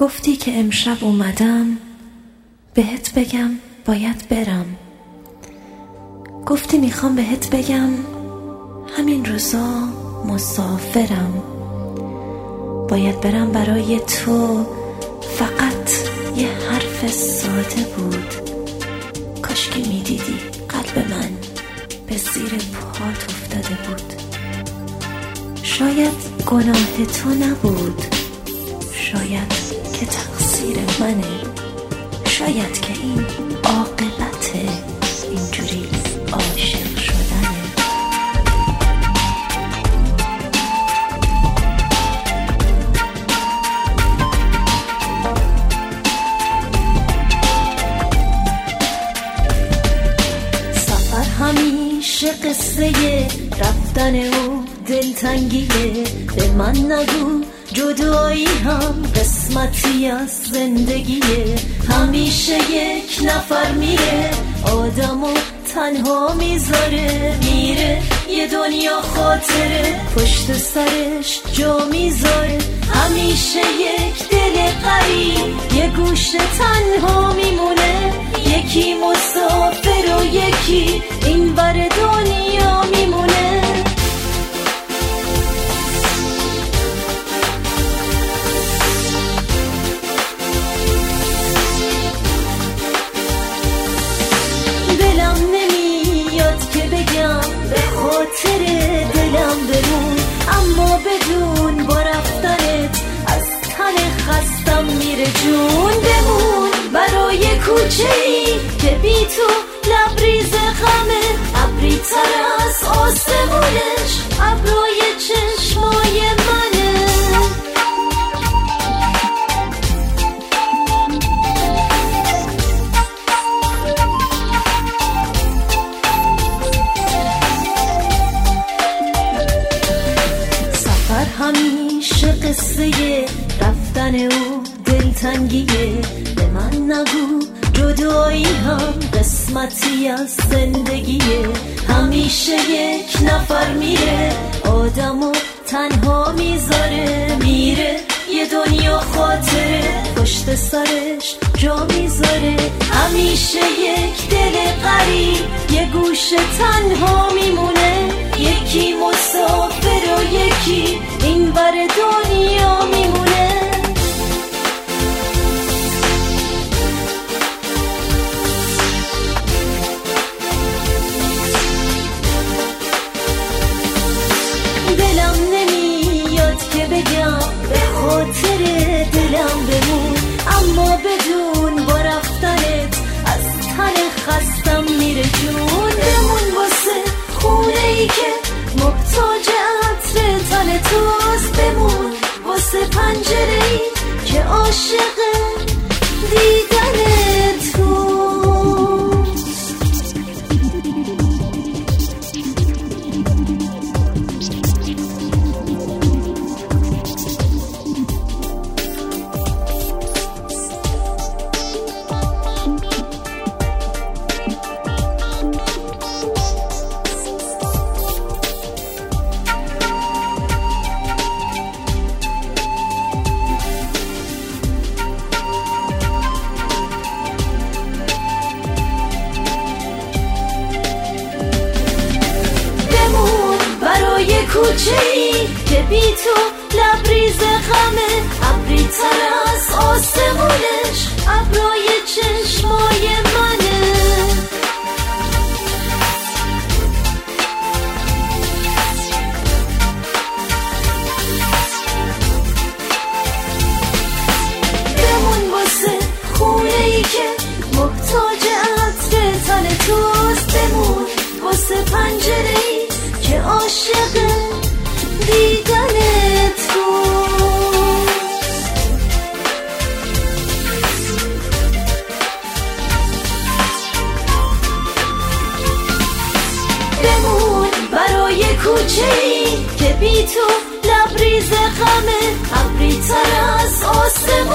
گفتی که امشب اومدم بهت بگم باید برم. گفتی میخوام بهت بگم همین روزا مسافرم. باید برم برای تو، فقط یه حرف ساده بود. کاش که میدیدی قلب من به زیر پات افتاده بود. شاید گناه تو نبود، شاید که تقصیر منه، شاید که این عاقبت اینجوری عاشق شدنه. سفر همیشه قصه رفتن و دلتنگیه. به من نگو جدایی هم قسمتی از زندگیه. همیشه یک نفر میره، آدمو تنها میذاره. میره یه دنیا خاطره، پشت سرش جا میذاره. همیشه یک دل غریب یه گوشه تنها میمونه. یکی مسافر و یکی این ور دنیا میمونه. دلم نمیاد که بگم به خاطر دلم بمون، اما بدون با رفتنت از تن خستم میره جون. بمون برای کوچه‌ای که بی تو لبریز غمه. ابری تر از آسمونش ابرای چشمای منه. همیشه قصه رفتن و دلتنگیه. به من نگو جدایی هم قسمتی از زندگیه. همیشه یک نفر میره، آدمو تنها میذاره. میره یه دنیا خاطره، پشت سرش جا میذاره. همیشه یک دل غریب یه گوشه تنها میمونه. یکی مسافر و یکی این ور دنیا میمونه. دلم نمیاد که بگم به خاطر دلم بمون، اما بدون با رفتنت از تن خستم میره جون. بمون واسه خونه ای که محتاج عطر تن توست. بمون واسه پنجره ای که عاشق دیدن توست. کوچه‌ای که بی تو لبریز غمه. ابری تر از آسمونش ابرای چشمای منه. بمون واسه خونه ای که محتاج عطر تن توست. بمون واسه پنجره ای که عاشق دیدن توست. بمون برای کوچه‌ای که بی تو لبریز غمه. ابری تر از آسمون